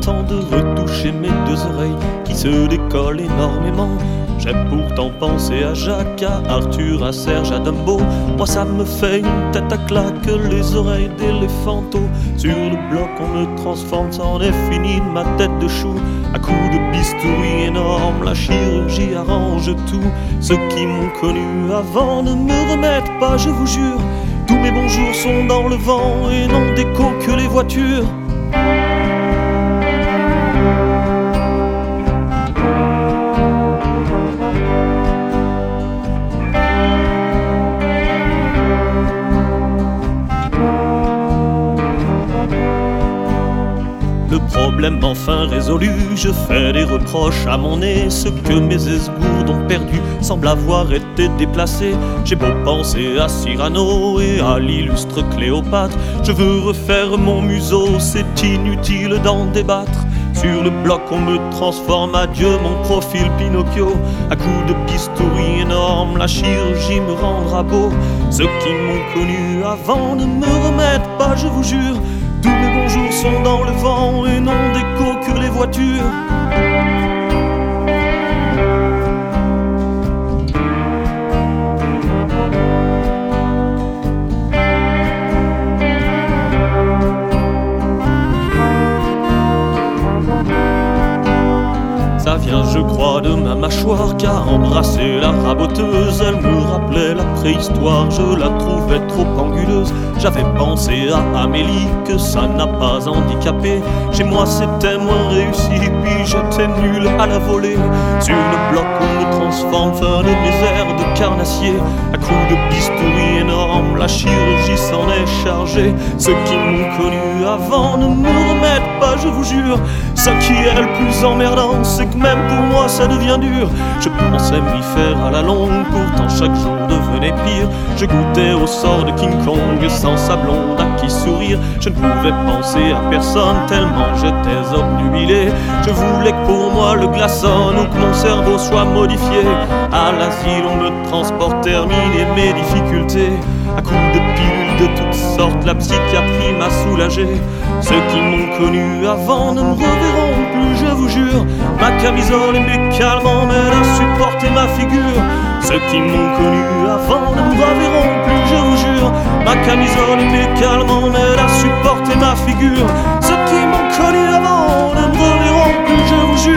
temps de retoucher mes deux oreilles qui se décollent énormément. J'ai pourtant pensé à Jacques, à Arthur, à Serge, à Dumbo. Moi ça me fait une tête à claque, les oreilles d'éléphanto. Sur le bloc on me transforme, c'en est fini de ma tête de chou. À coups de bistouri énorme, la chirurgie arrange tout. Ceux qui m'ont connu avant ne me remettent pas, je vous jure. Tous mes bons jours sont dans le vent et non d'écho que les voitures. Le problème enfin résolu, je fais des reproches à mon nez. Ce que mes esgourdes ont perdu semble avoir été déplacé. J'ai beau penser à Cyrano et à l'illustre Cléopâtre, je veux refaire mon museau, c'est inutile d'en débattre. Sur le bloc on me transforme, adieu mon profil Pinocchio. À coups de bistouri énorme, la chirurgie me rendra beau. Ceux qui m'ont connu avant ne me remettent pas, je vous jure. Tous mes bons jours sont dans le vent et non d'écho que les voitures. Ça vient, je crois, de ma mâchoire qu'a embrassé la raboteuse. Elle me rappelait la préhistoire, je la trouvais trop anguleuse. J'avais pensé à Amélie, que ça n'a pas handicapé. Chez moi c'était moins réussi, puis j'étais nul à la volée. Sur le bloc on me transforme, fin de misère de carnassier. À coups de bistouri énorme, la chirurgie s'en est chargée. Ceux qui m'ont connu avant ne me remettent pas, je vous jure. Ce qui est le plus emmerdant, c'est que même pour moi ça devient dur. Je pensais m'y faire à la longue, pourtant chaque jour devenait pire. Je goûtais au sort de King Kong, sans sa blonde à qui sourire. Je ne pouvais penser à personne tellement j'étais obnubilé. Je voulais que pour moi le glaçonne ou que mon cerveau soit modifié. À l'asile on me transporte, terminer mes difficultés. À coups de pilules de toutes sortes, la psychiatrie m'a soulagé. Ceux qui m'ont connu avant ne me reverront plus, je vous jure. Ma camisole et mes calmants m'aident à supporter ma figure. Ceux qui m'ont connu avant ne me reverront plus, je vous jure. Ma camisole et mes calmants m'aident à supporter ma figure. Ceux qui m'ont connu avant ne me reverront plus, je vous jure.